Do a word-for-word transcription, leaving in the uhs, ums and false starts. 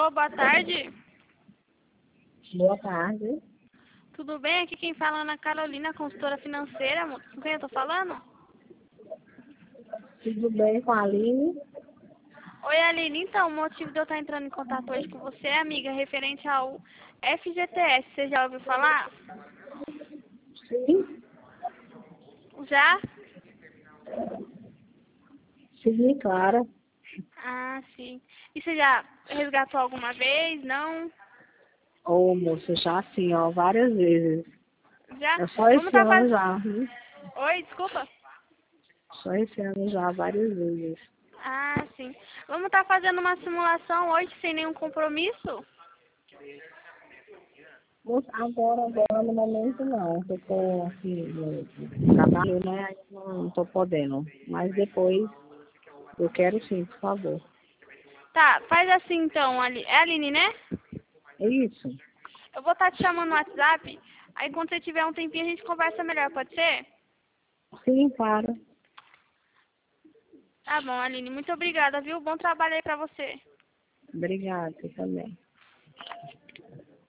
Alô, boa tarde. Boa tarde. Tudo bem? Aqui quem fala é Ana Carolina, consultora financeira. Com quem eu tô falando? Tudo bem com a Aline? Oi, Aline. Então, o motivo de eu estar entrando em contato hoje com você, amiga, é referente ao F G T S. Você já ouviu falar? Sim. Já? Sim, claro. Ah, sim. E você já resgatou alguma vez? Não? Ô, moço, já assim, ó, várias vezes. Já? É só Vamos esse estar ano fazendo... já, viu? Oi, desculpa. Só esse ano já, várias vezes. Ah, sim. Vamos estar fazendo uma simulação hoje sem nenhum compromisso? Moço, agora, agora, no momento não. Eu tô aqui no no trabalho, né? Aí não, não tô podendo. Mas depois eu quero sim, por favor. Tá, faz assim então, Ali... é a Aline, né? É isso? Eu vou estar te chamando no WhatsApp, aí quando você tiver um tempinho a gente conversa melhor, pode ser? Sim, claro. Tá bom, Aline, muito obrigada, viu? Bom trabalho aí pra você. Obrigada, você também.